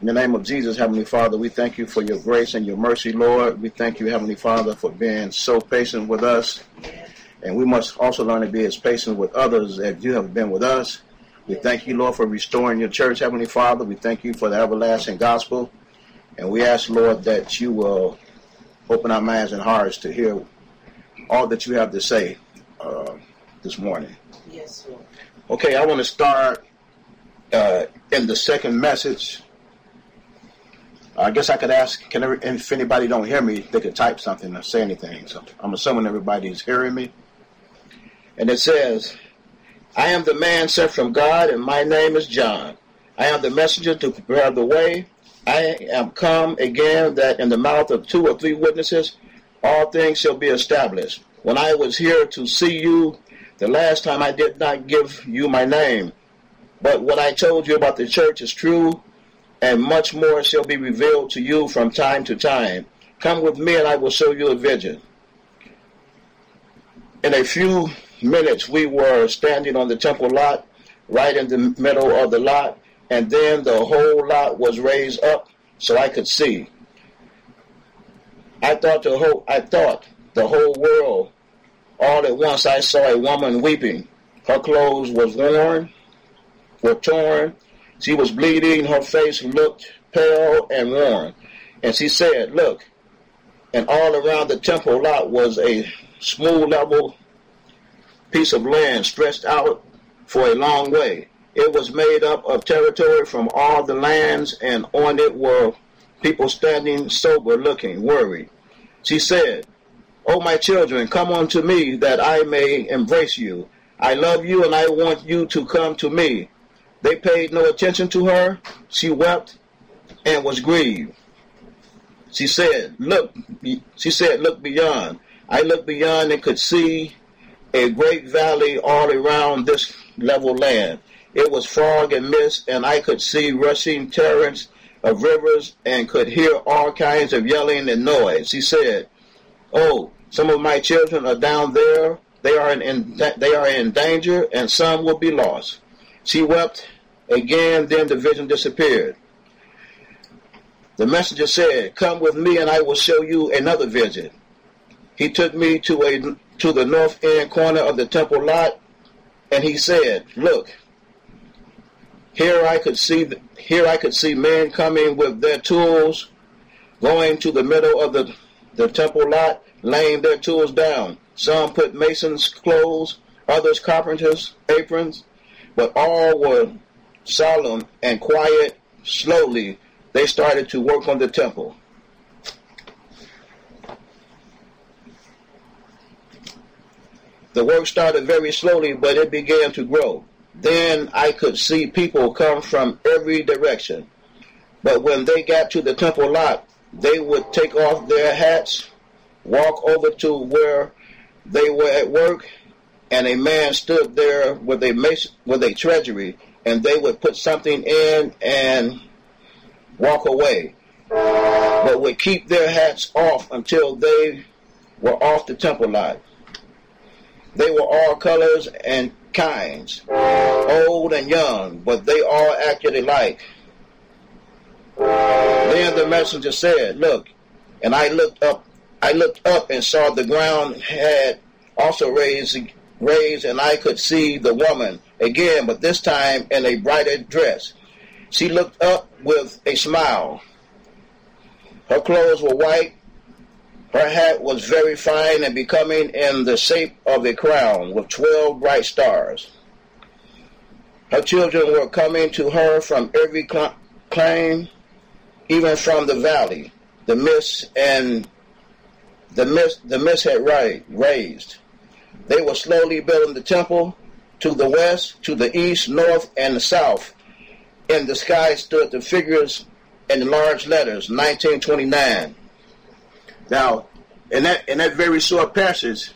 In the name of Jesus, Heavenly Father, we thank you for your grace and your mercy, Lord. We thank you, Heavenly Father, for being so patient with us. And we must also learn to be as patient with others as you have been with us. We thank you, Lord, for restoring your church, Heavenly Father. We thank you for the everlasting gospel. And we ask, Lord, that you will open our minds and hearts to hear all that you have to say this morning. Yes, Lord. Okay, I want to start in the second message. I guess I could ask, if anybody don't hear me, they could type something or say anything. So I'm assuming everybody's hearing me. And it says, I am the man sent from God, and my name is John. I am the messenger to prepare the way. I am come again, that in the mouth of 2 or 3 witnesses all things shall be established. When I was here to see you the last time, I did not give you my name. But what I told you about the church is true, and much more shall be revealed to you from time to time. Come with me, and I will show you a vision. In a few minutes, we were standing on the temple lot, right in the middle of the lot, and then the whole lot was raised up so I could see. I thought the whole world. All at once I saw a woman weeping. Her clothes were torn. She was bleeding. Her face looked pale and worn. And she said, look. And all around the temple lot was a smooth, level piece of land stretched out for a long way. It was made up of territory from all the lands, and on it were people standing sober, looking, worried. She said, oh, my children, come unto me, that I may embrace you. I love you, and I want you to come to me. They paid no attention to her. She wept and was grieved. She said, look beyond. I looked beyond and could see a great valley all around this level land. It was fog and mist, and I could see rushing torrents of rivers and could hear all kinds of yelling and noise. She said, oh, some of my children are down there. They are in danger, and some will be lost. She wept again, then the vision disappeared. The messenger said, come with me, and I will show you another vision. He took me to the north end corner of the temple lot, and he said, look, here I could see men coming with their tools, going to the middle of the temple lot, laying their tools down. Some put masons' clothes, others carpenters' aprons, but all were solemn and quiet. Slowly, they started to work on the temple. The work started very slowly, but it began to grow. Then I could see people come from every direction. But when they got to the temple lot, they would take off their hats, walk over to where they were at work, and a man stood there with a treasury, and they would put something in and walk away, but would keep their hats off until they were off the temple lot. They were all colors and kinds, old and young, but they all acted alike. Then the messenger said, look, and I looked up and saw the ground had also raised, and I could see the woman again, but this time in a brighter dress. She looked up with a smile. Her clothes were white. Her hat was very fine and becoming, in the shape of a crown with 12 bright stars. Her children were coming to her from every clime, even from the valley. The mist had raised. They were slowly building the temple. To the west, to the east, north, and the south. In the sky stood the figures in large letters, 1929. Now, in that very short passage,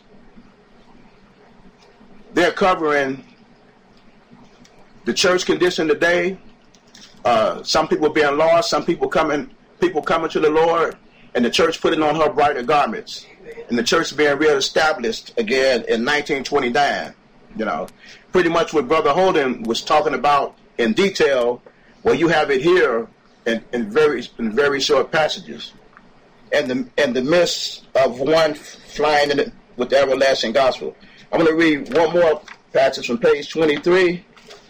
they're covering the church condition today. Some people being lost, some people coming to the Lord, and the church putting on her brighter garments, and the church being reestablished again in 1929. You know, pretty much what Brother Holden was talking about in detail. Well, you have it here in very short passages. And the midst of one flying with the everlasting gospel. I'm going to read one more passage from page 23,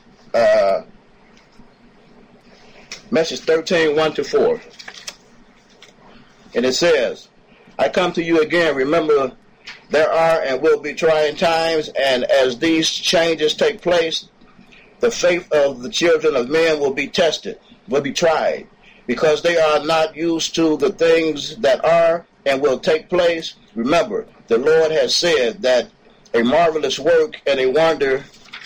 message 13, 1-4. And it says, I come to you again, remember there are and will be trying times, and as these changes take place, the faith of the children of men will be tested, will be tried, because they are not used to the things that are and will take place. Remember, the Lord has said that a marvelous work and a wonder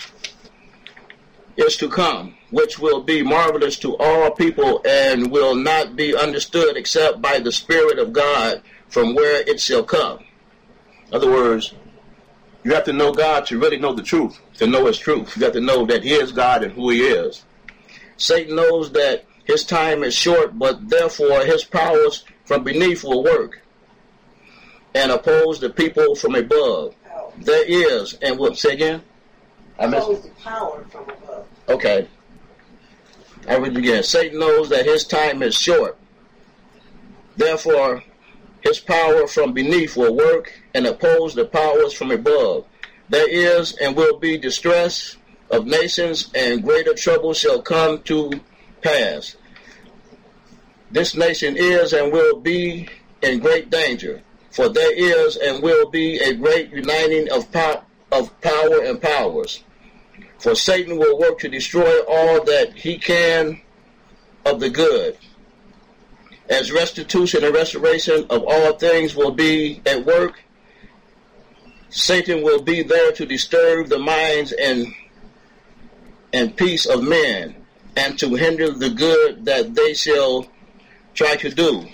is to come, which will be marvelous to all people and will not be understood except by the Spirit of God from where it shall come. In other words, you have to know God to really know the truth, to know His truth. You have to know that He is God and who He is. Satan knows that his time is short, but therefore his powers from beneath will work and oppose the people from above. There is, and will, say again? Oppose the power from above. Okay. I read it again. Satan knows that his time is short. Therefore, his power from beneath will work and oppose the powers from above. There is and will be distress of nations, and greater trouble shall come to pass. This nation is and will be in great danger, for there is and will be a great uniting of power and powers. For Satan will work to destroy all that he can of the good. As restitution and restoration of all things will be at work, Satan will be there to disturb the minds and peace of men, and to hinder the good that they shall try to do.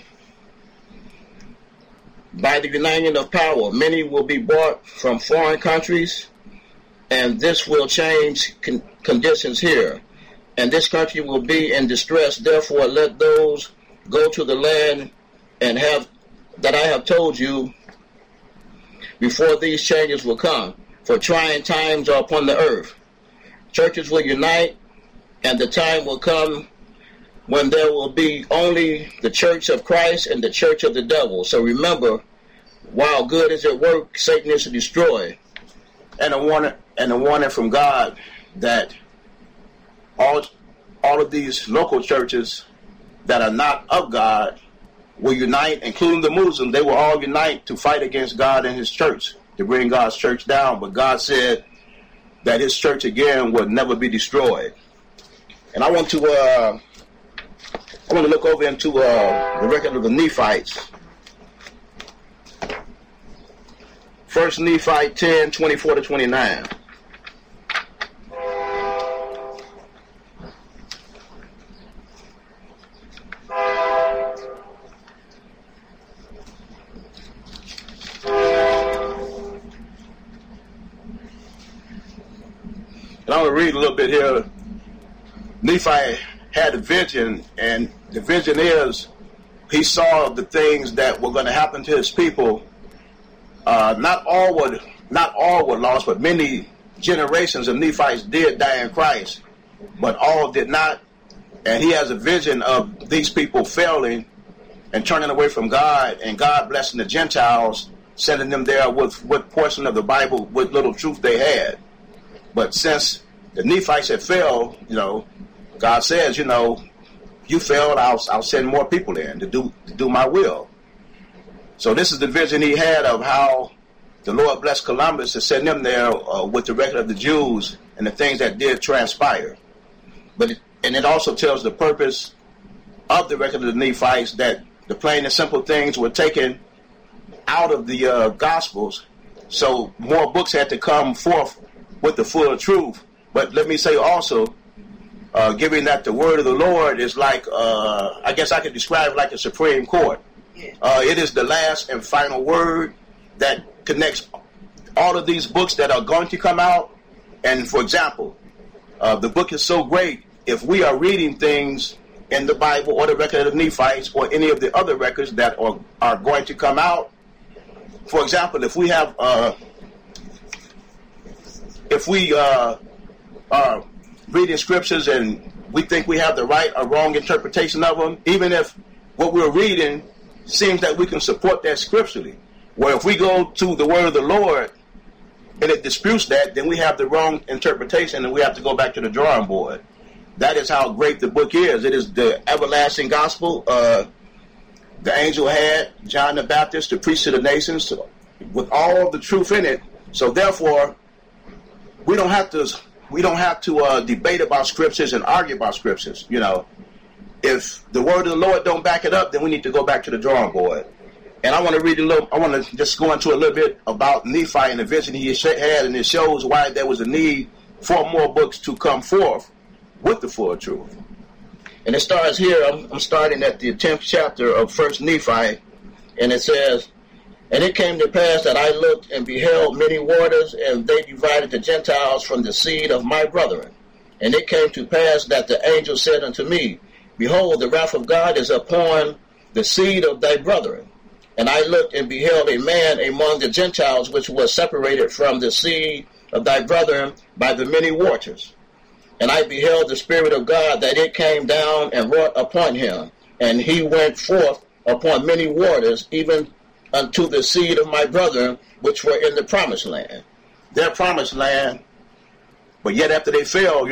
By the uniting of power, many will be brought from foreign countries, and this will change conditions here. And this country will be in distress. Therefore, let those go to the land and have that I have told you before these changes will come. For trying times are upon the earth. Churches will unite, and the time will come when there will be only the church of Christ and the church of the devil. So remember, while good is at work, Satan is to destroy. And a warning from God that all of these local churches that are not of God will unite, including the Muslims. They will all unite to fight against God and His church, to bring God's church down. But God said that His church again will never be destroyed. And I want to look over into the record of the Nephites. 1 Nephi 10, 24-29. And I'm going to read a little bit here. Nephi had a vision, and the vision is he saw the things that were going to happen to his people. Not all were lost, but many generations of Nephites did die in Christ, but all did not. And he has a vision of these people failing and turning away from God, and God blessing the Gentiles, sending them there with what portion of the Bible, what little truth they had. But since the Nephites had failed, God says, you failed, I'll send more people in to do my will. So this is the vision he had of how the Lord blessed Columbus to send them there with the record of the Jews and the things that did transpire. And it also tells the purpose of the record of the Nephites, that the plain and simple things were taken out of the Gospels. So more books had to come forth with the full truth. But let me say also, given that the word of the Lord is like, I guess I could describe it like a Supreme Court. It is the last and final word that connects all of these books that are going to come out. And for example, the book is so great, if we are reading things in the Bible or the record of the Nephites or any of the other records that are going to come out, for example, if we have are reading scriptures and we think we have the right or wrong interpretation of them, even if what we're reading seems that we can support that scripturally. Where if we go to the word of the Lord and it disputes that, then we have the wrong interpretation and we have to go back to the drawing board. That is how great the book is. It is the everlasting gospel. The angel had John the Baptist to preach to the nations with all the truth in it. So therefore, we don't have to debate about scriptures and argue about scriptures. You know, if the word of the Lord don't back it up, then we need to go back to the drawing board. And I want to just go into a little bit about Nephi and the vision he had, and it shows why there was a need for more books to come forth with the full truth. And it starts here. I'm starting at the 10th chapter of 1 Nephi, and it says, "And it came to pass that I looked and beheld many waters, and they divided the Gentiles from the seed of my brethren. And it came to pass that the angel said unto me, Behold, the wrath of God is upon the seed of thy brethren. And I looked and beheld a man among the Gentiles, which was separated from the seed of thy brethren by the many waters. And I beheld the Spirit of God, that it came down and wrought upon him. And he went forth upon many waters, even unto the seed of my brethren, which were in the promised land." Their promised land, but yet after they fell,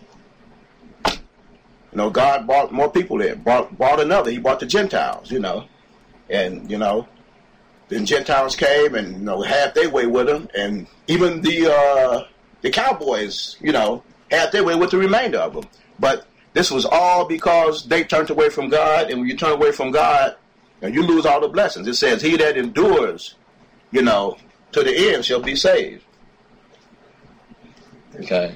God brought more people in, brought another. He brought the Gentiles, and, then Gentiles came and, had their way with them. And even the cowboys, had their way with the remainder of them. But this was all because they turned away from God. And when you turn away from God, you lose all the blessings. It says, he that endures, to the end shall be saved. Okay.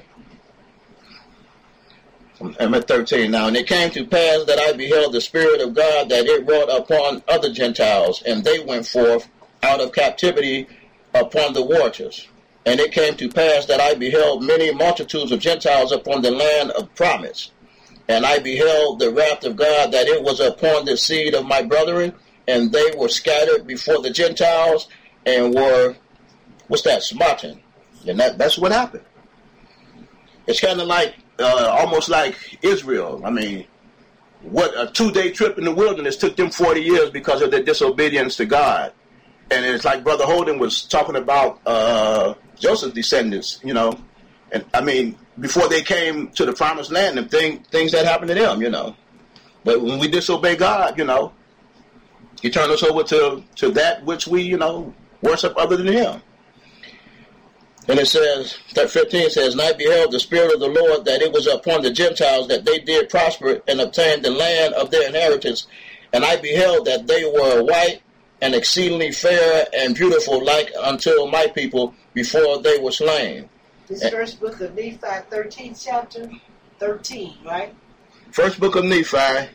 I'm at 13 now. "And it came to pass that I beheld the Spirit of God, that it wrought upon other Gentiles, and they went forth out of captivity upon the waters. And it came to pass that I beheld many multitudes of Gentiles upon the land of promise. And I beheld the wrath of God, that it was upon the seed of my brethren, and they were scattered before the Gentiles, and were, smartened." And that's what happened. It's kind of like, almost like Israel. I mean, what a 2-day trip in the wilderness took them 40 years because of their disobedience to God. And it's like Brother Holden was talking about Joseph's descendants, And I mean, before they came to the promised land, and things that happened to them, But when we disobey God, He turned us over to that which we, worship other than Him. And it says, that 15 says, "And I beheld the Spirit of the Lord, that it was upon the Gentiles, that they did prosper and obtain the land of their inheritance. And I beheld that they were white and exceedingly fair and beautiful, like unto my people before they were slain." This first book of Nephi, 13th chapter, 13, right? First book of Nephi,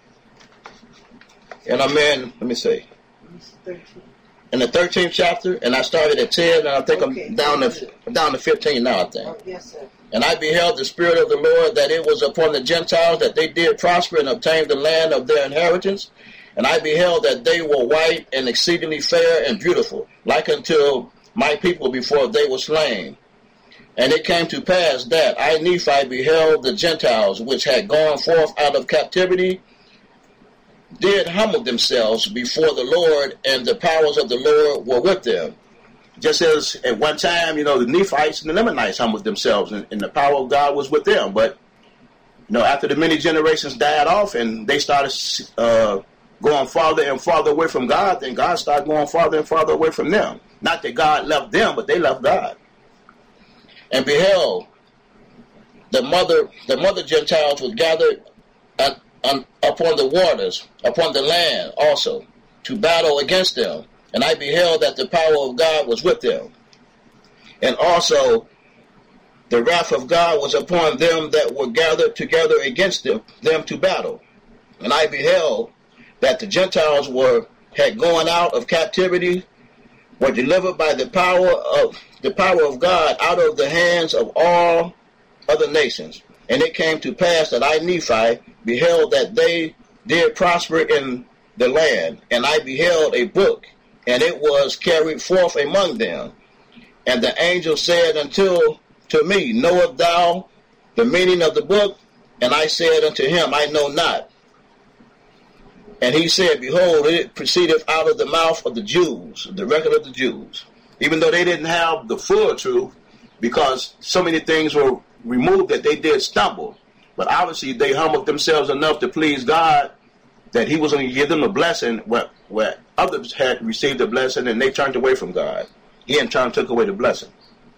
and I'm in, let me see. 13. In the 13th chapter, and I started at 10, and I think I'm down to 15 now, I think. Oh, yes, sir. "And I beheld the Spirit of the Lord, that it was upon the Gentiles, that they did prosper and obtain the land of their inheritance. And I beheld that they were white and exceedingly fair and beautiful, like unto my people before they were slain. And it came to pass that I, Nephi, beheld the Gentiles, which had gone forth out of captivity, did humble themselves before the Lord, and the powers of the Lord were with them." Just as at one time, the Nephites and the Lamanites humbled themselves, and the power of God was with them. But, after the many generations died off and they started going farther and farther away from God, then God started going farther and farther away from them. Not that God left them, but they left God. "And beheld, the mother Gentiles was gathered upon the waters, upon the land also, to battle against them. And I beheld that the power of God was with them. And also the wrath of God was upon them that were gathered together against them to battle. And I beheld that the Gentiles had gone out of captivity, were delivered by the power of God out of the hands of all other nations. And it came to pass that I, Nephi, beheld that they did prosper in the land. And I beheld a book, and it was carried forth among them. And the angel said to me, Knowest thou the meaning of the book? And I said unto him, I know not. And he said, behold, it proceedeth out of the mouth of the Jews, the record of the Jews. Even though they didn't have the full truth, because so many things were removed that they did stumble. But obviously they humbled themselves enough to please God that he was going to give them a blessing where others had received a blessing and they turned away from God. He in turn took away the blessing.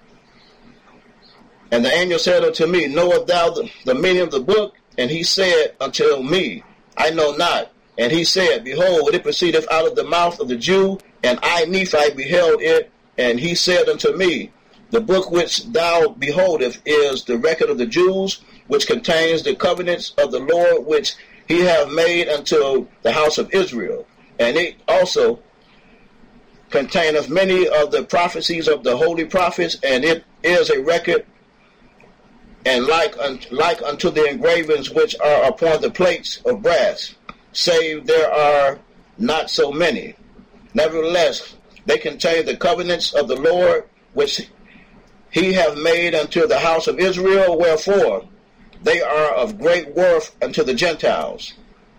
And the angel said unto me, knowest thou the meaning of the book? And he said unto me, I know not. And he said, behold, it proceedeth out of the mouth of the Jew, and I, Nephi, beheld it. And he said unto me, the book which thou beholdest is the record of the Jews, which contains the covenants of the Lord, which he hath made unto the house of Israel. And it also containeth many of the prophecies of the holy prophets, and it is a record, and like unto the engravings which are upon the plates of brass, save there are not so many. Nevertheless, they contain the covenants of the Lord, which he hath made unto the house of Israel, wherefore they are of great worth unto the Gentiles.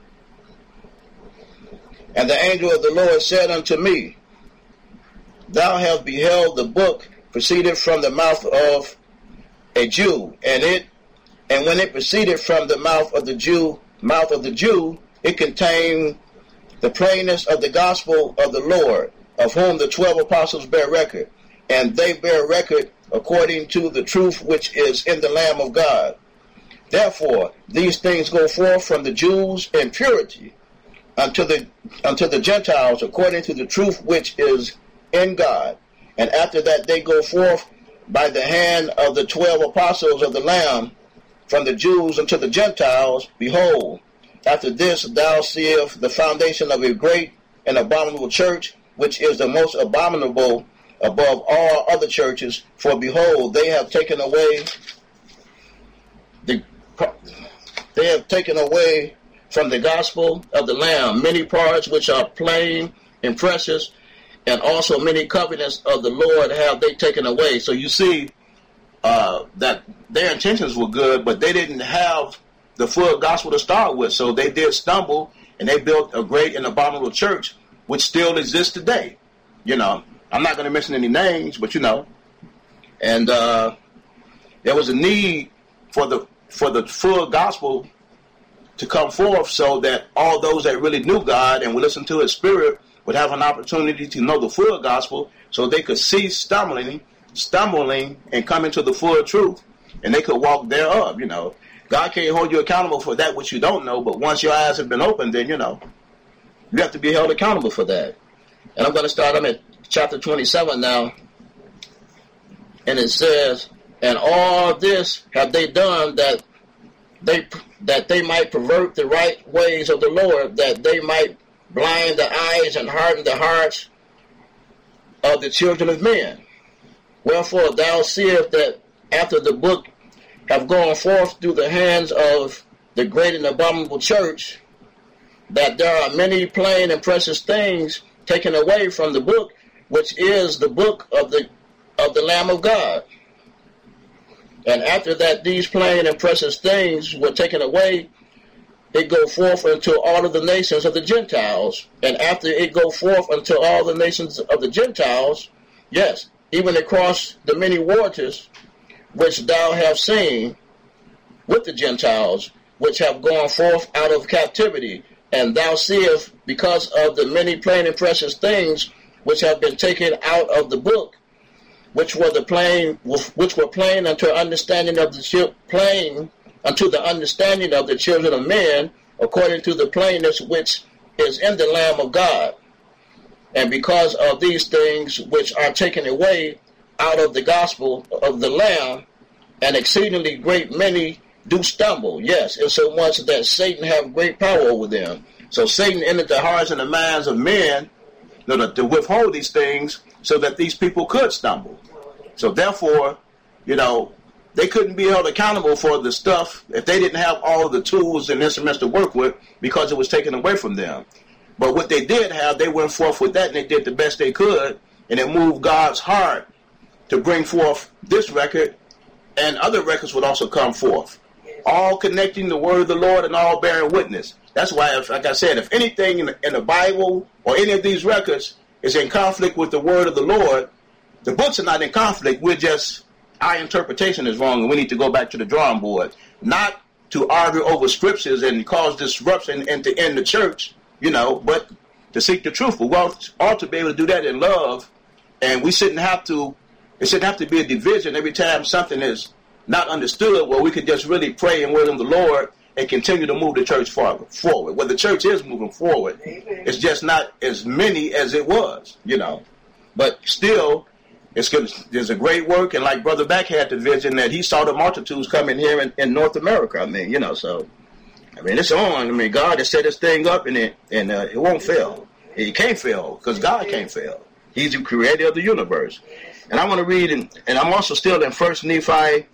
And the angel of the Lord said unto me, thou hast beheld the book proceeded from the mouth of a Jew, and when it proceeded from the mouth of the Jew, it contained the plainness of the gospel of the Lord, of whom the 12 apostles bear record, and they bear record according to the truth which is in the Lamb of God. Therefore, these things go forth from the Jews in purity unto the Gentiles according to the truth which is in God. And after that they go forth by the hand of the 12 apostles of the Lamb from the Jews unto the Gentiles. Behold, after this thou seest the foundation of a great and abominable church, which is the most abominable above all other churches. For behold, they have taken away from the gospel of the Lamb many parts which are plain and precious, and also many covenants of the Lord have they taken away. So you see that their intentions were good, but they didn't have the full gospel to start with. So they did stumble, and they built a great and abominable church, which still exists today. You know, I'm not going to mention any names, but you know. And there was a need for the full gospel to come forth, so that all those that really knew God and would listen to his spirit would have an opportunity to know the full gospel, so they could cease stumbling and come into the full truth, and they could walk thereof. You know, God can't hold you accountable for that which you don't know, but once your eyes have been opened, then you know you have to be held accountable for that. And I'm going to start. I'm at chapter 27 now, and it says, and all this have they done that they might pervert the right ways of the Lord, that they might blind the eyes and harden the hearts of the children of men. Wherefore thou seest that after the book have gone forth through the hands of the great and abominable church, that there are many plain and precious things taken away from the book, which is the book of the Lamb of God. And after that these plain and precious things were taken away, it go forth unto all of the nations of the Gentiles. And after it go forth unto all the nations of the Gentiles, yes, even across the many waters which thou have seen with the Gentiles, which have gone forth out of captivity. And thou seest, because of the many plain and precious things which have been taken out of the book, which were plain unto understanding of the understanding of the children of men, according to the plainness which is in the Lamb of God. And because of these things which are taken away out of the gospel of the Lamb, an exceedingly great many do stumble, yes, insomuch that Satan have great power over them. So Satan entered the hearts and the minds of men to withhold these things so that these people could stumble. So therefore, you know, they couldn't be held accountable for the stuff if they didn't have all the tools and instruments to work with, because it was taken away from them. But what they did have, they went forth with that, and they did the best they could, and it moved God's heart to bring forth this record, and other records would also come forth. all connecting the word of the Lord and all bearing witness. That's why, like I said, if anything in the Bible or any of these records is in conflict with the word of the Lord, the books are not in conflict. We're just, our interpretation is wrong, and we need to go back to the drawing board. Not to argue over scriptures and cause disruption and to end the church, but to seek the truth. We ought to be able to do that in love, and it shouldn't have to be a division every time something is not understood, where we could just really pray and wait on the Lord and continue to move the church forward. Well, the church is moving forward. Amen. It's just not as many as it was, But still, there's a great work, and like Brother Beck had the vision that he saw the multitudes coming here in North America. So it's on. God has set this thing up, and it won't fail. It can't fail because God can't fail. He's the creator of the universe. And I want to read, and I'm also still in 1 Nephi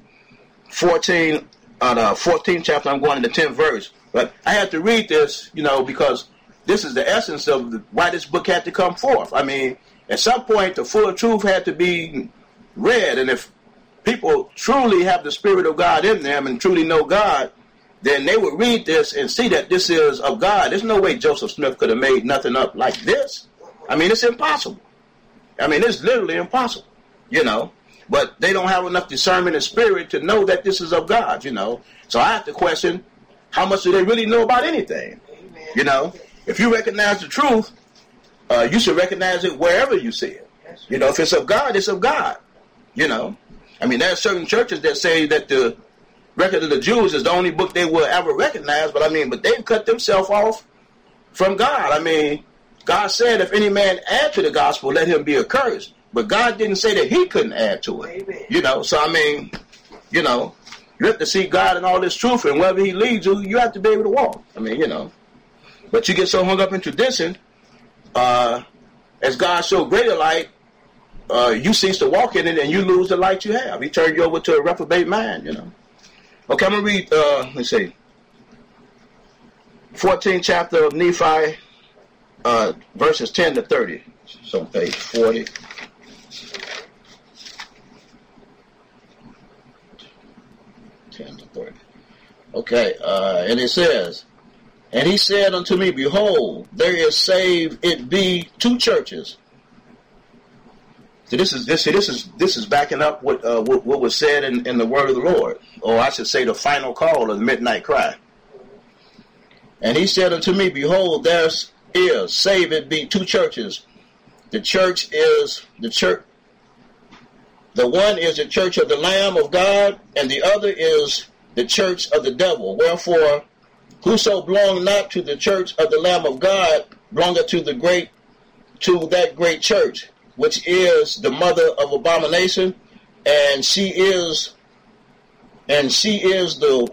14, the 14th chapter. I'm going to the 10th verse. But I have to read this, because this is the essence of why this book had to come forth. At some point, the full truth had to be read. And if people truly have the Spirit of God in them and truly know God, then they would read this and see that this is of God. There's no way Joseph Smith could have made nothing up like this. It's impossible. It's literally impossible, But they don't have enough discernment and spirit to know that this is of God, So I have to question, how much do they really know about anything? Amen. If you recognize the truth, you should recognize it wherever you see it. If it's of God, it's of God. There are certain churches that say that the Record of the Jews is the only book they will ever recognize, but they've cut themselves off from God. God said, if any man add to the gospel, let him be accursed. But God didn't say that he couldn't add to it. Amen. So you have to see God in all this truth, and wherever he leads you, you have to be able to walk. But you get so hung up in tradition, as God showed greater light, you cease to walk in it, and you lose the light you have. He turned you over to a reprobate mind, Okay, I'm going to read, let's see, 14th chapter of Nephi, verses 10 to 30. So page 40. Okay, and it says, and he said unto me, behold, there is save it be 2 churches. So this is backing up what was said in the word of the Lord, or I should say the final call of the midnight cry. And he said unto me, behold, there is save it be 2 churches. The church is the church. The one is the church of the Lamb of God, and the other is the church of the devil. Wherefore, whoso belong not to the church of the Lamb of God belongeth to that great church, which is the mother of abomination, and she is the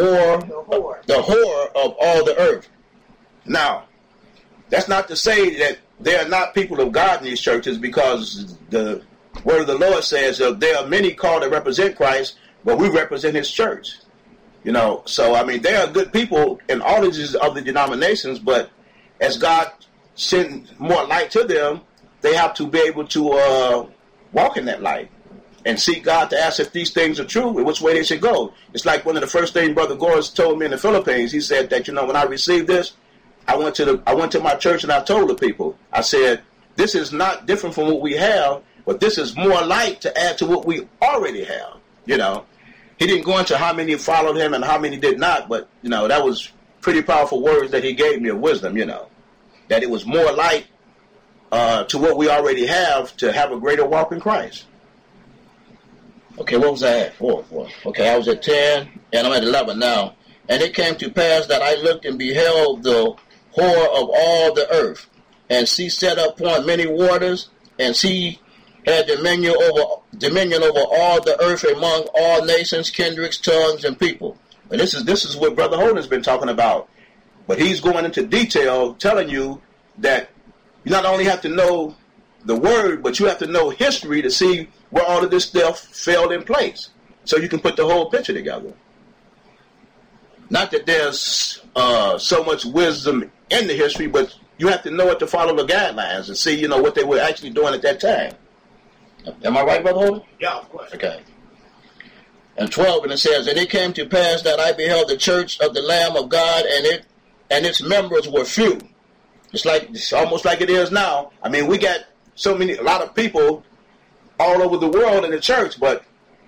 whore of all the earth. Now, that's not to say that there are not people of God in these churches, because the word of the Lord says that there are many called to represent Christ, but we represent his church. So there are good people in all of these other denominations, but as God sends more light to them, they have to be able to walk in that light and seek God to ask if these things are true and which way they should go. It's like one of the first things Brother Goris told me in the Philippines. He said that, when I received this, I went to my church and I told the people, I said, this is not different from what we have, but this is more light to add to what we already have. He didn't go into how many followed him and how many did not, but, that was pretty powerful words that he gave me of wisdom, that it was more light to what we already have to have a greater walk in Christ. Okay, what was I at? 4. Okay, I was at 10, and I'm at 11 now. And it came to pass that I looked and beheld the whore of all the earth, and she sat upon many waters, and she had dominion over all the earth among all nations, kindreds, tongues, and people. And this is what Brother Holden's been talking about. But he's going into detail, telling you that you not only have to know the word, but you have to know history to see where all of this stuff fell in place, so you can put the whole picture together. Not that there's so much wisdom in the history, but you have to know it to follow the guidelines and see, what they were actually doing at that time. Am I right, Brother Holden? Yeah, of course. Okay. and 12, and it says, and it came to pass that I beheld the church of the Lamb of God, and its members were few. It's almost like it is now. I mean, we got a lot of people all over the world in the church, but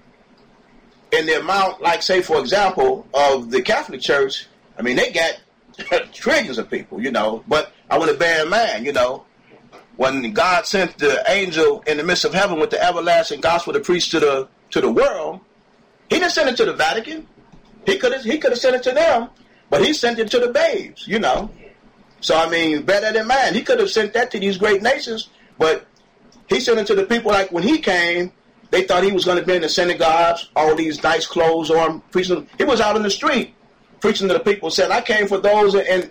in the amount, like say for example, of the Catholic Church, I mean, they got trillions of people, But I want to bear in mind, when God sent the angel in the midst of heaven with the everlasting gospel to preach to the world, he didn't send it to the Vatican. He could have sent it to them, but he sent it to the babes, So, I mean, bear that in mind. He could have sent that to these great nations, but he sent it to the people like when he came, they thought he was going to be in the synagogues, all these nice clothes on, preaching. He was out in the street preaching to the people, saying, I came for those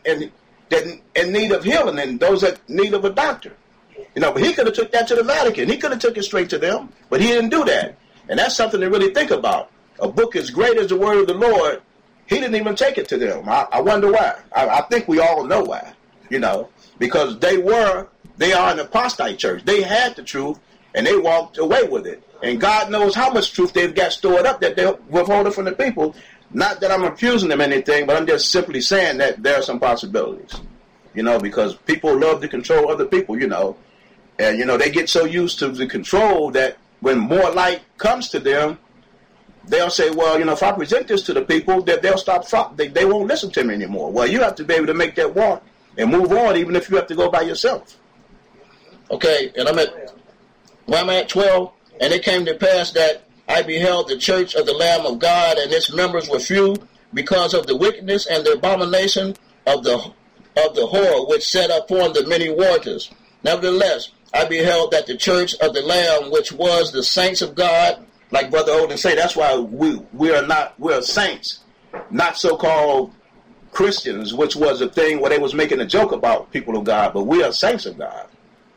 in need of healing and those that need of a doctor. But he could have took that to the Vatican. He could have took it straight to them, but he didn't do that. And that's something to really think about. A book as great as the word of the Lord, he didn't even take it to them. I wonder why. I think we all know why, because they are an apostate church. They had the truth, and they walked away with it. And God knows how much truth they've got stored up that they're withholding from the people. Not that I'm accusing them of anything, but I'm just simply saying that there are some possibilities, because people love to control other people, and, they get so used to the control that when more light comes to them, they'll say, well, if I present this to the people, that they'll stop, they won't listen to me anymore. Well, you have to be able to make that walk and move on, even if you have to go by yourself. Okay, and I'm at 12, and it came to pass that I beheld the church of the Lamb of God, and its members were few, because of the wickedness and the abomination of the whore which sat upon the many waters. Nevertheless, I beheld that the church of the Lamb, which was the saints of God, like Brother Odin say, that's why we're saints, not so-called Christians, which was a thing where they was making a joke about people of God, but we are saints of God.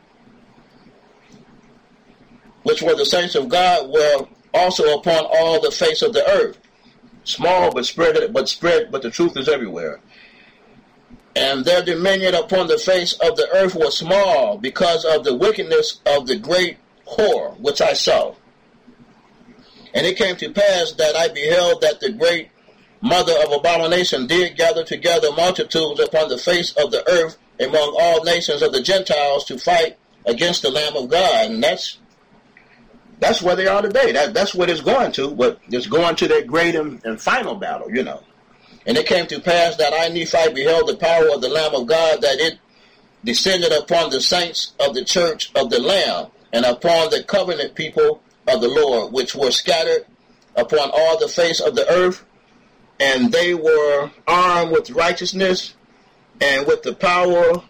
Which were the saints of God were also upon all the face of the earth. Small but the truth is everywhere. And their dominion upon the face of the earth was small, because of the wickedness of the great whore which I saw. And it came to pass that I beheld that the great mother of abomination did gather together multitudes upon the face of the earth among all nations of the Gentiles to fight against the Lamb of God. And that's where they are today. That's what it's going to, but it's going to that great and final battle, And it came to pass that I, Nephi, beheld the power of the Lamb of God, that it descended upon the saints of the church of the Lamb, and upon the covenant people of the Lord, which were scattered upon all the face of the earth, and they were armed with righteousness and with the power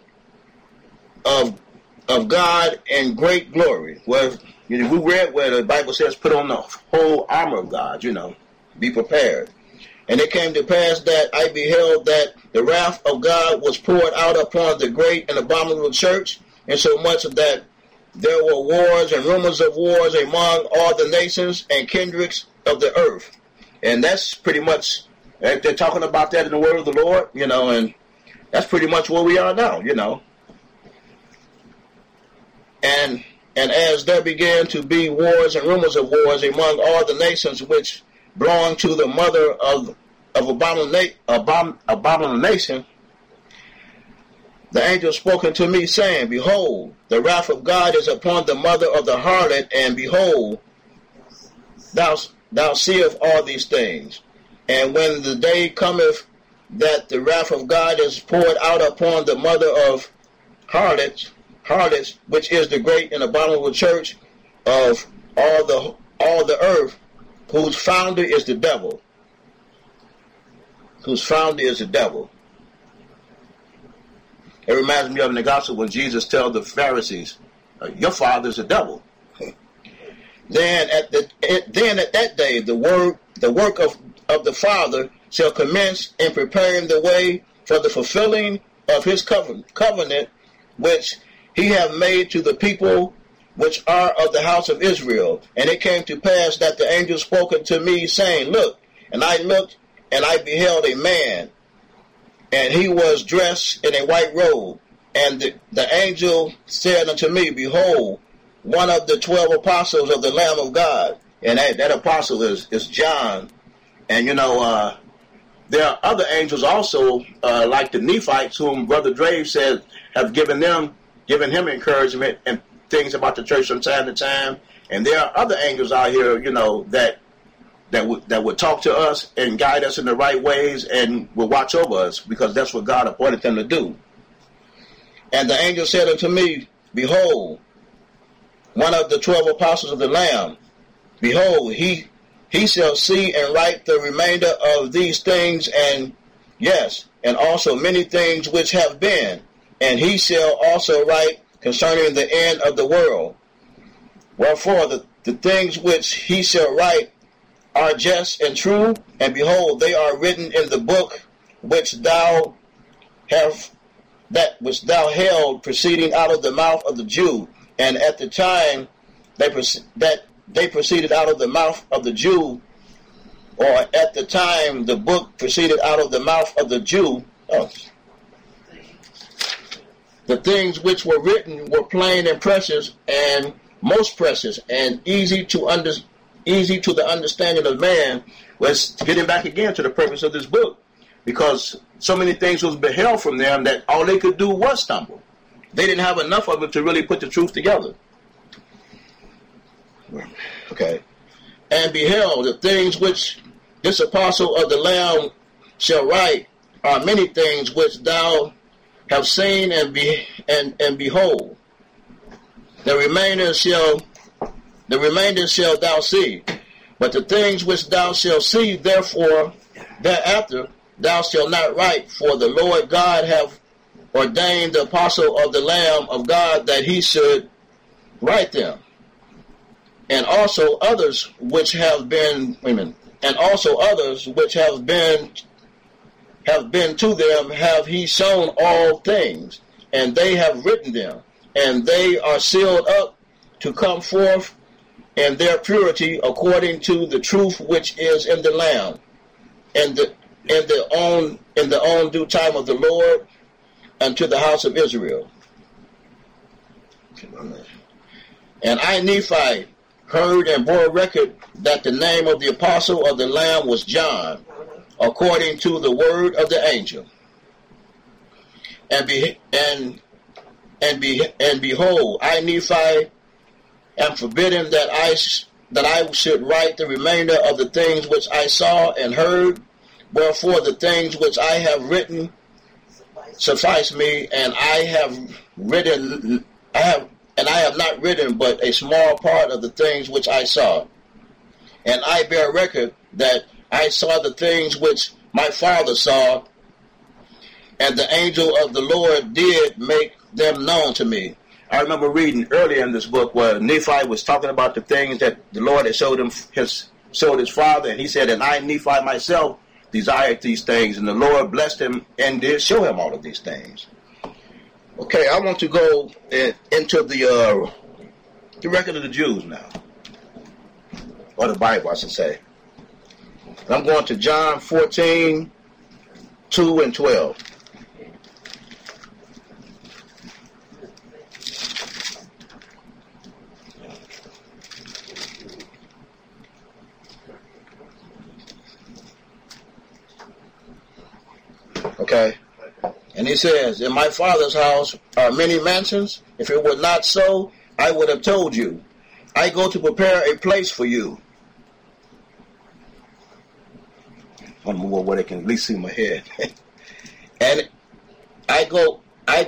of God and great glory. Where we read where the Bible says, put on the whole armor of God, be prepared. And it came to pass that I beheld that the wrath of God was poured out upon the great and abominable church, insomuch that there were wars and rumors of wars among all the nations and kindreds of the earth. And that's pretty much, they're talking about that in the word of the Lord, and that's pretty much where we are now, And as there began to be wars and rumors of wars among all the nations which belong to the mother of abomination, the angel spoke unto me, saying, behold, the wrath of God is upon the mother of the harlot, and behold, thou seest all these things. And when the day cometh that the wrath of God is poured out upon the mother of harlots, which is the great and abominable church of all the earth, whose founder is the devil. It reminds me of in the gospel when Jesus tells the Pharisees, your father's a devil. Then at that day the work of the Father shall commence in preparing the way for the fulfilling of his covenant, which he hath made to the people which are of the house of Israel. And it came to pass that the angel spoke unto me, saying, look. And I looked, and I beheld a man, and he was dressed in a white robe. And the angel said unto me, behold, one of the 12 apostles of the Lamb of God, And that apostle is John. And, there are other angels also, like the Nephites, whom Brother Drave said have given him encouragement and things about the church from time to time. And there are other angels out here, that would talk to us and guide us in the right ways and will watch over us, because that's what God appointed them to do. And the angel said unto me, behold, one of the 12 apostles of the Lamb, behold, he shall see and write the remainder of these things, and also many things which have been, and he shall also write concerning the end of the world. Wherefore the things which he shall write are just and true, and behold, they are written in the book which thou held proceeding out of the mouth of the Jew. And at the time that they proceeded out of the mouth of the Jew, or at the time the book proceeded out of the mouth of the Jew, the things which were written were plain and precious, and most precious, and easy to the understanding of man. Was getting back again to the purpose of this book, because so many things was beheld from them that all they could do was stumble. They didn't have enough of it to really put the truth together. Okay. And beheld, the things which this apostle of the Lamb shall write are many things which thou have seen and behold. The remainder shall thou see. But the things which thou shalt see, therefore, thereafter, thou shalt not write, for the Lord God hath ordained the apostle of the Lamb of God that he should write them. And also others which have been to them have he shown all things, and they have written them, and they are sealed up to come forth in their purity according to the truth which is in the Lamb, in the own due time of the Lord, unto the house of Israel. And I, Nephi, heard and bore record that the name of the apostle of the Lamb was John, according to the word of the angel. And behold, I, Nephi, am forbidden that I should write the remainder of the things which I saw and heard. Wherefore the things which I have written suffice me, and I have not written but a small part of the things which I saw. And I bear record that I saw the things which my father saw, and the angel of the Lord did make them known to me. I remember reading earlier in this book where Nephi was talking about the things that the Lord had showed his father, and he said, and I, Nephi, myself, desired these things, and the Lord blessed him and did show him all of these things. Okay, I want to go into the record of the Jews now, or the Bible, I should say. I'm going to John 14, 2 and 12. Okay, and he says, in my Father's house are many mansions. If it were not so, I would have told you. I go to prepare a place for you. I'm gonna move where they can at least see my head. And I go,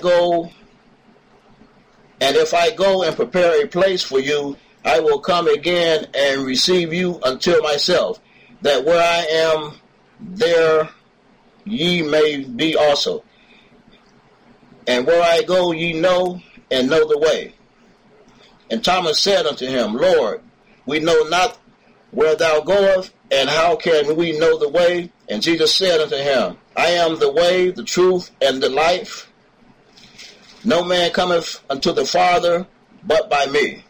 and if I go and prepare a place for you, I will come again and receive you unto myself, that where I am, there ye may be also. And where I go, ye know, and know the way. And Thomas said unto him, Lord, we know not where thou goest, and how can we know the way? And Jesus said unto him, I am the way, the truth, and the life. No man cometh unto the Father but by me.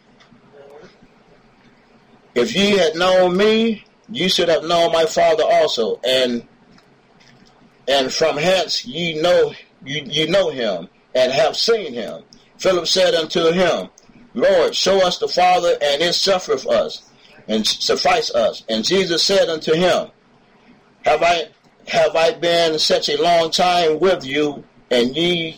If ye had known me, ye should have known my Father also, and from hence ye know him, and have seen him. Philip said unto him, Lord, show us the Father, and it suffereth us. and suffice us. And Jesus said unto him, Have I been such a long time with you, and yet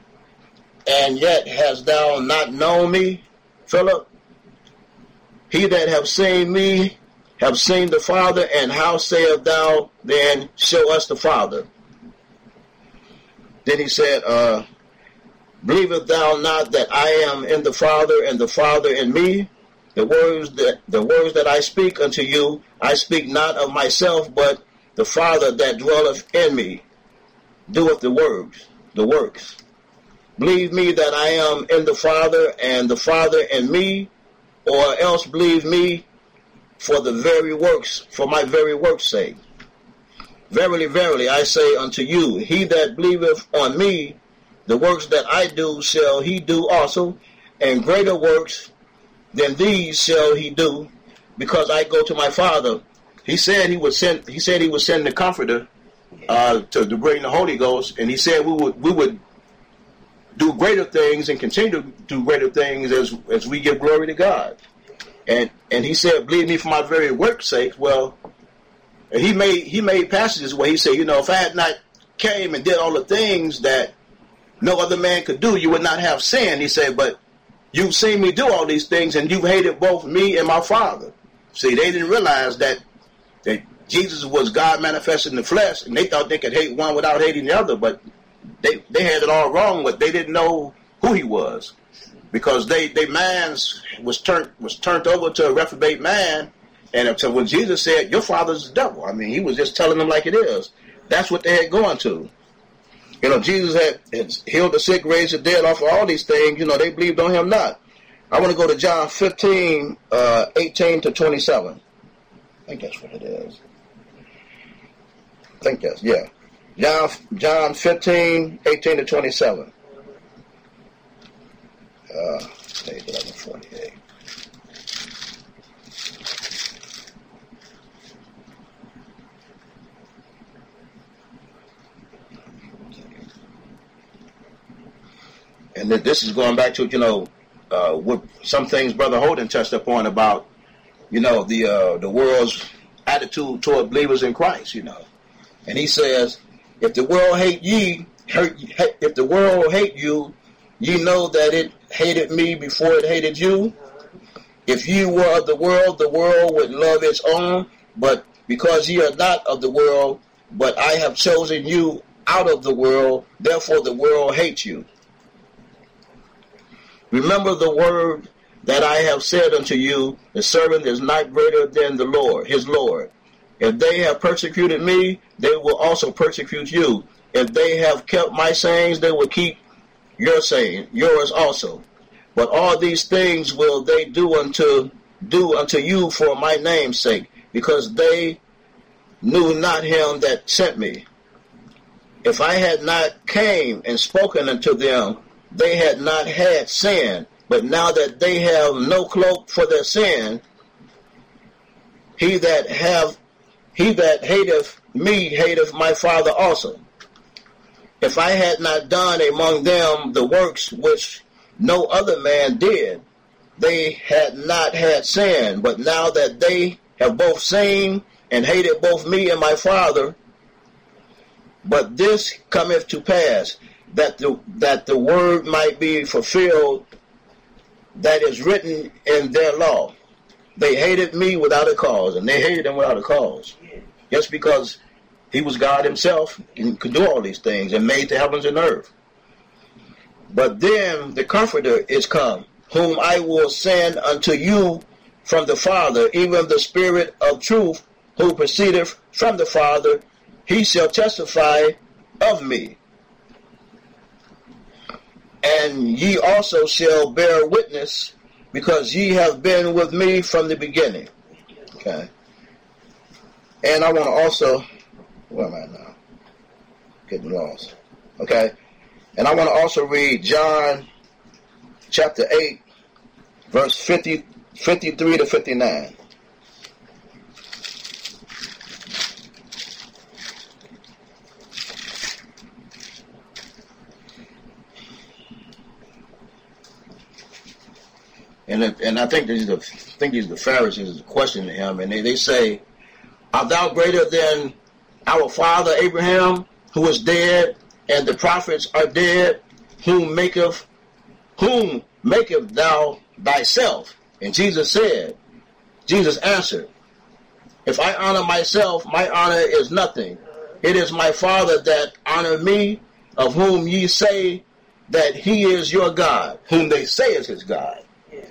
hast thou not known me, Philip? He that have seen me have seen the Father, and how sayest thou then, show us the Father? Then he said, Believest thou not that I am in the Father, and the Father in me? The words that I speak unto you, I speak not of myself, but the Father that dwelleth in me doeth the works. Believe me that I am in the Father, and the Father in me, or else believe me for my very works' sake. Verily, verily, I say unto you, he that believeth on me, the works that I do shall he do also, and greater works than these shall he do, because I go to my Father. He said he would send the Comforter to bring the Holy Ghost, and he said we would do greater things and continue to do greater things as we give glory to God. And he said, believe me for my very work's sake. Well, he made passages where he said, if I had not came and did all the things that no other man could do, you would not have sin. He said, but you've seen me do all these things, and you've hated both me and my Father. See, they didn't realize that Jesus was God manifested in the flesh, and they thought they could hate one without hating the other, but they had it all wrong, but they didn't know who he was, because they minds was turned over to a reprobate man. And until when Jesus said, your father's the devil, I mean, he was just telling them like it is. That's what they had gone to. Jesus had healed the sick, raised the dead, off of all these things. They believed on him not. I want to go to John 15, 18 to 27. I think that's what it is. John 15, 18 to 27. Page 1148. And this is going back to, what some things Brother Holden touched upon about, the world's attitude toward believers in Christ, And he says, if the world hate you, ye know that it hated me before it hated you. If ye were of the world would love its own. But because ye are not of the world, but I have chosen you out of the world, therefore the world hates you. Remember the word that I have said unto you, the servant is not greater than the Lord, his Lord. If they have persecuted me, they will also persecute you. If they have kept my sayings, they will keep yours also. But all these things will they do unto you for my name's sake, because they knew not him that sent me. If I had not came and spoken unto them, they had not had sin, but now that they have no cloak for their sin, he that hateth me hateth my Father also. If I had not done among them the works which no other man did, they had not had sin, but now that they have both seen and hated both me and my Father, but this cometh to pass, that the word might be fulfilled that is written in their law. They hated me without a cause, and they hated him without a cause. Just because he was God himself and could do all these things and made the heavens and earth. But then the Comforter is come, whom I will send unto you from the Father, even the Spirit of truth, who proceedeth from the Father. He shall testify of me. And ye also shall bear witness, because ye have been with me from the beginning. Okay. And I want to also, where am I now? Getting lost. Okay. And I want to also read John chapter 8, verse 53 to 59. And I think these are the Pharisees questioning him, and they say, "Art thou greater than our father Abraham, who is dead, and the prophets are dead? Whom maketh thou thyself?" And Jesus answered, "If I honor myself, my honor is nothing. It is my Father that honor me, of whom ye say that he is your God," whom they say is his God.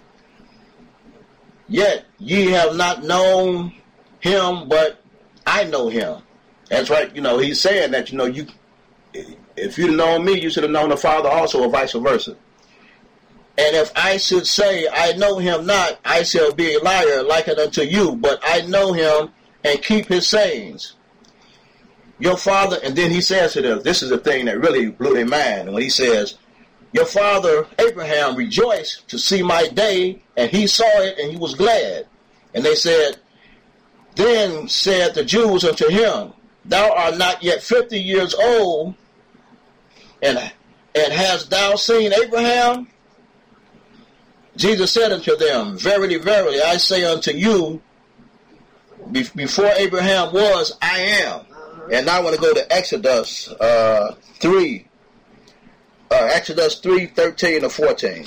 "Yet ye have not known him, but I know him." That's right. He's saying that, if you'd known me, you should have known the Father also, or vice versa. "And if I should say I know him not, I shall be a liar like it unto you, but I know him and keep his sayings. Your father," and then he says to them, this is the thing that really blew their mind, when he says, "Your father Abraham rejoiced to see my day, and he saw it, and he was glad." And they said, "Then said the Jews unto him, Thou art not yet 50 years old, and hast thou seen Abraham?" Jesus said unto them, "Verily, verily, I say unto you, before Abraham was, I am." And now I want to go to Exodus 3. Exodus 3:13 to 14.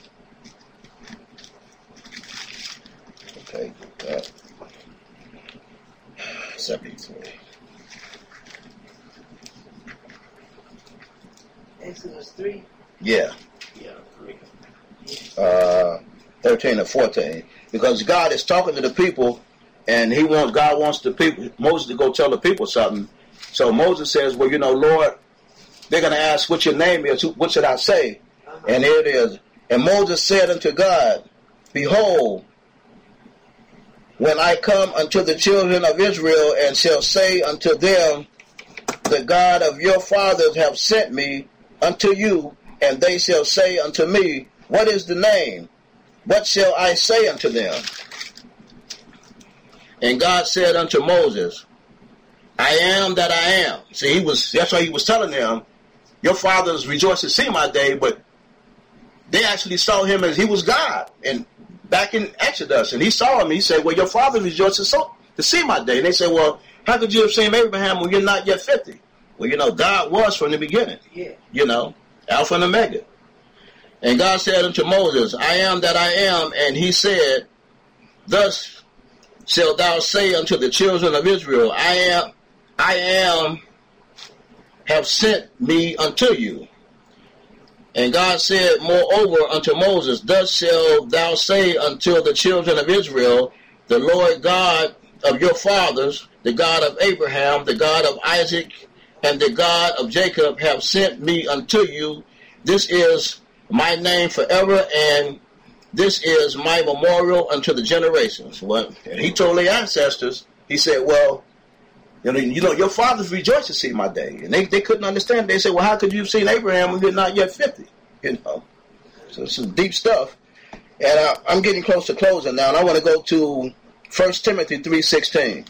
Okay, 73. Exodus 3. Yeah. 13 to 14. Because God is talking to the people, and God wants the people, Moses, to go tell the people something. So Moses says, "Well, Lord, they're going to ask what your name is. What should I say?" And here it is. "And Moses said unto God, Behold, when I come unto the children of Israel, and shall say unto them, The God of your fathers have sent me unto you, and they shall say unto me, What is the name? What shall I say unto them? And God said unto Moses, I am that I am." See, that's why he was telling them, your fathers rejoiced to see my day, but they actually saw him as he was God. And back in Exodus, and he saw him, he said, "Well, your fathers rejoiced to see my day." And they said, "Well, how could you have seen Abraham when you're not yet 50? Well, God was from the beginning. Alpha and Omega. And God said unto Moses, I am that I am. And he said, Thus shalt thou say unto the children of Israel, I am have sent me unto you. And God said moreover unto Moses, Thus shalt thou say unto the children of Israel, The Lord God of your fathers, the God of Abraham, the God of Isaac, and the God of Jacob have sent me unto you. This is my name forever, and this is my memorial unto the generations. Well, and he told their ancestors, he said, well, your fathers rejoice to see my day. And they couldn't understand. They said, well, how could you have seen Abraham when you're not yet 50? So it's some deep stuff. And I'm getting close to closing now, and I want to go to 1 Timothy 3:16.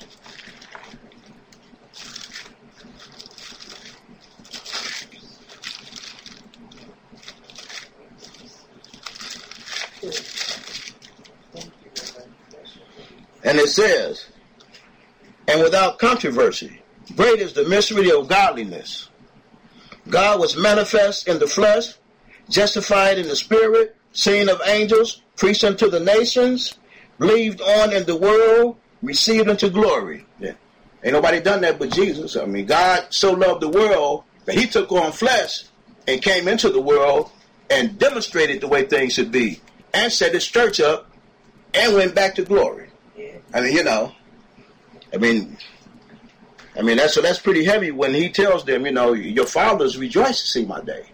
And it says, and without controversy, great is the mystery of godliness. God was manifest in the flesh, justified in the spirit, seen of angels, preached unto the nations, believed on in the world, received into glory. Yeah. Ain't nobody done that but Jesus. I mean, God so loved the world that he took on flesh and came into the world and demonstrated the way things should be and set his church up and went back to glory. I mean, that's pretty heavy when he tells them, your fathers rejoice to see my day,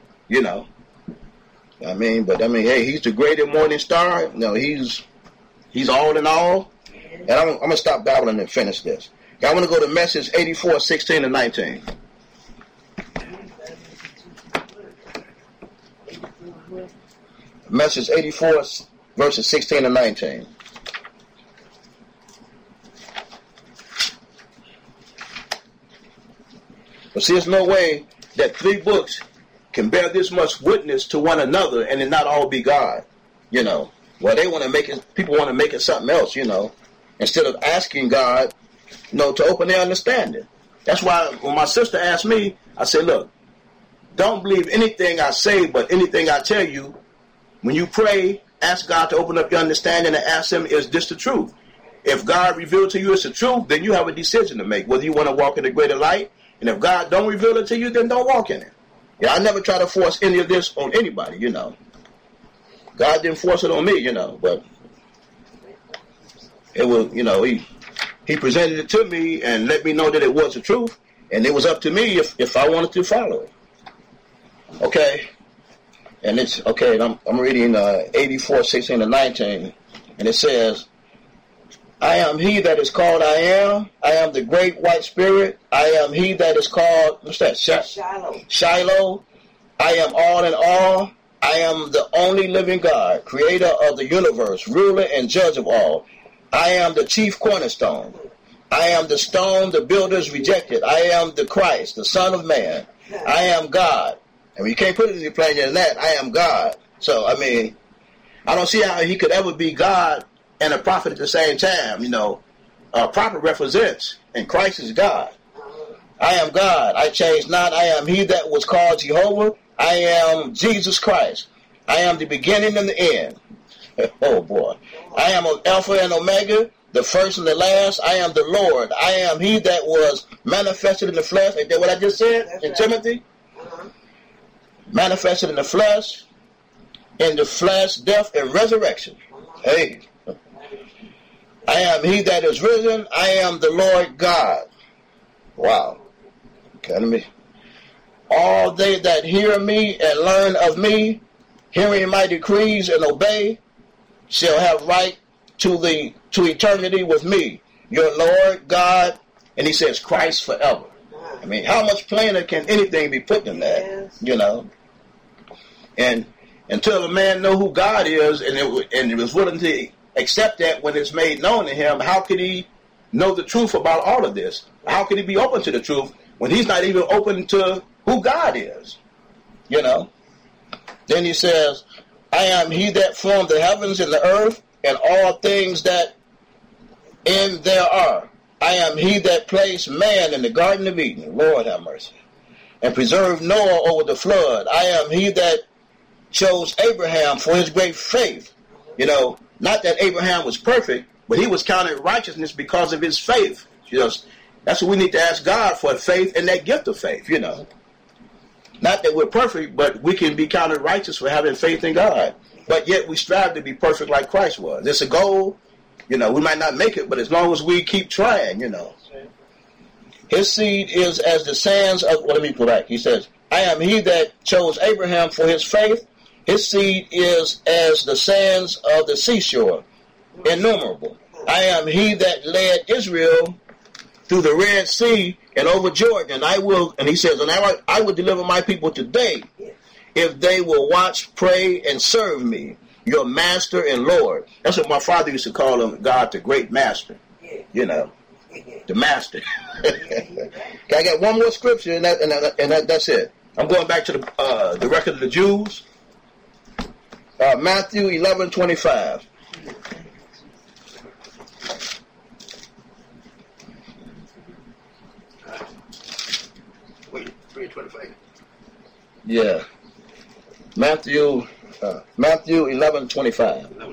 hey, he's the great and morning star. He's all in all. And I'm going to stop babbling and finish this. I want to go to Message 84:16 and 19. Message 84, verses 16 and 19. But see, there's no way that 3 books can bear this much witness to one another and it not all be God. Well, they want to make it. People want to make it something else, instead of asking God, to open their understanding. That's why when my sister asked me, I said, look, don't believe anything I say, but anything I tell you. When you pray, ask God to open up your understanding and ask Him, is this the truth? If God revealed to you it's the truth, then you have a decision to make, whether you want to walk in the greater light. And if God don't reveal it to you, then don't walk in it. I never try to force any of this on anybody, God didn't force it on me, but it was, He presented it to me and let me know that it was the truth. And it was up to me if I wanted to follow it. Okay. And it's, okay, and I'm reading 84, 16 and 19. And it says, I am he that is called I am. I am the great white spirit. I am he that is called, what's that? Shiloh. Shiloh. I am all in all. I am the only living God, creator of the universe, ruler and judge of all. I am the chief cornerstone. I am the stone the builders rejected. I am the Christ, the Son of Man. I am God. And you can't put it any plainer than that. I am God. So, I don't see how he could ever be God and a prophet at the same time. A prophet represents, and Christ is God. I am God. I change not. I am he that was called Jehovah. I am Jesus Christ. I am the beginning and the end. Oh, boy. I am Alpha and Omega, the first and the last. I am the Lord. I am he that was manifested in the flesh. Ain't that what I just said? That's in right. Timothy? Manifested in the flesh, death, and resurrection. Hey. I am he that is risen. I am the Lord God. Wow. Okay, let me. All they that hear me and learn of me, hearing my decrees and obey, shall have right to eternity with me, your Lord God. And he says, Christ forever. How much plainer can anything be put than that? Yes. And until a man know who God is, and it was willing to accept that when it's made known to him, how could he know the truth about all of this? How could he be open to the truth when he's not even open to who God is? Then he says, I am he that formed the heavens and the earth and all things that in there are. I am he that placed man in the Garden of Eden. Lord have mercy. And preserved Noah over the flood. I am he that chose Abraham for his great faith. Not that Abraham was perfect, but he was counted righteousness because of his faith. That's what we need to ask God for, faith and that gift of faith, Not that we're perfect, but we can be counted righteous for having faith in God. But yet we strive to be perfect like Christ was. It's a goal. We might not make it, but as long as we keep trying, His seed is as the sands of, let me go back. He says, I am he that chose Abraham for his faith. His seed is as the sands of the seashore, innumerable. I am he that led Israel through the Red Sea and over Jordan. And he says, and I will deliver my people today if they will watch, pray, and serve me, your master and Lord. That's what my father used to call him, God, the great master. The master. Okay, I got one more scripture, and that's it. I'm going back to the record of the Jews. Matthew 11:25. Wait, 3:25. Yeah. Matthew 11:25.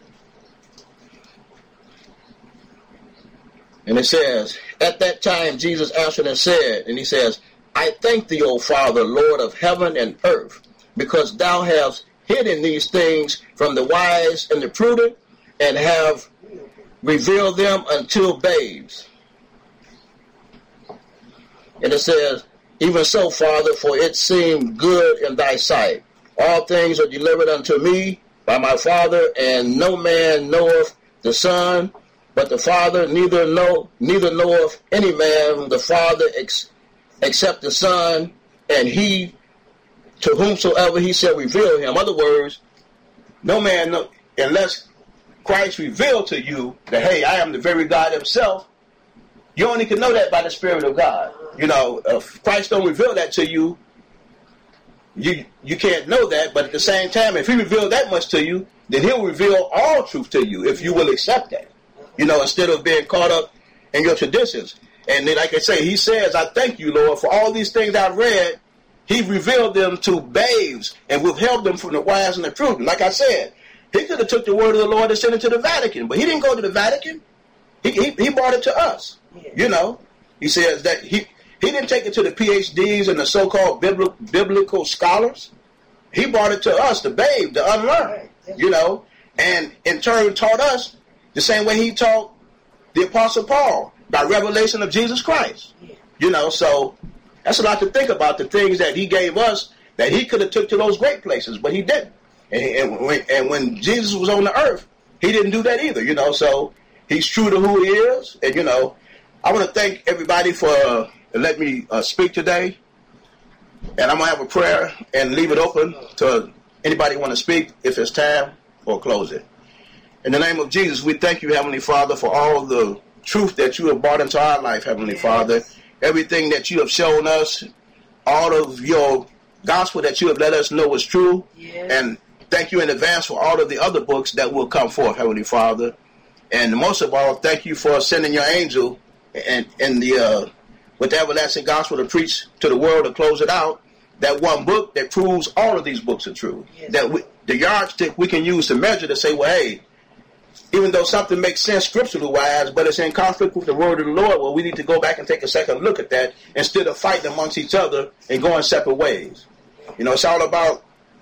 And it says, at that time Jesus answered and said, and he says, I thank thee, O Father, Lord of heaven and earth, because thou hast hidden these things from the wise and the prudent, and have revealed them unto babes. And it says, even so, Father, for it seemed good in thy sight. All things are delivered unto me by my Father, and no man knoweth the Son but the Father, neither knoweth any man the Father except the Son, and he to whomsoever he shall reveal him. In other words, no man unless Christ revealed to you that, hey, I am the very God himself. You only can know that by the Spirit of God. If Christ don't reveal that to you, you can't know that. But at the same time, if he revealed that much to you, then he'll reveal all truth to you if you will accept that. You know, instead of being caught up in your traditions. And then, like I say, he says, I thank you, Lord, for all these things I read. He revealed them to babes and withheld them from the wise and the prudent. Like I said, he could have took the word of the Lord and sent it to the Vatican, but he didn't go to the Vatican. He brought it to us. Yeah. You know, he says that he didn't take it to the PhDs and the so-called biblical scholars. He brought it to us, the babe, the unlearned, you know, and in turn taught us the same way he taught the Apostle Paul, by revelation of Jesus Christ. Yeah. You know, so that's a lot to think about, the things that he gave us that he could have took to those great places, but he didn't. And when Jesus was on the earth, he didn't do that either, you know, so he's true to who he is. And, you know, I want to thank everybody for letting me speak today. And I'm going to have a prayer and leave it open to anybody who want to speak if it's time, or close it. In the name of Jesus, we thank you, Heavenly Father, for all the truth that you have brought into our life, Heavenly Father. Everything that you have shown us, all of your gospel that you have let us know is true. Yes. And thank you in advance for all of the other books that will come forth, Heavenly Father. And most of all, thank you for sending your angel and with the everlasting gospel to preach to the world, to close it out. That one book that proves all of these books are true. Yes. That the yardstick we can use to measure to say, well, hey, even though something makes sense scripturally wise, but it's in conflict with the word of the Lord, well, we need to go back and take a second look at that instead of fighting amongst each other and going separate ways. You know, it's all about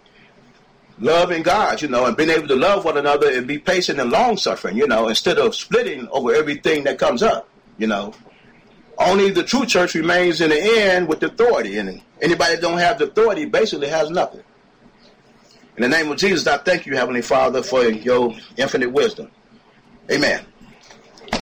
loving God, you know, and being able to love one another and be patient and long-suffering, you know, instead of splitting over everything that comes up, you know. Only the true church remains in the end with authority, and anybody that don't have the authority basically has nothing. In the name of Jesus, I thank you, Heavenly Father, for your infinite wisdom. Amen.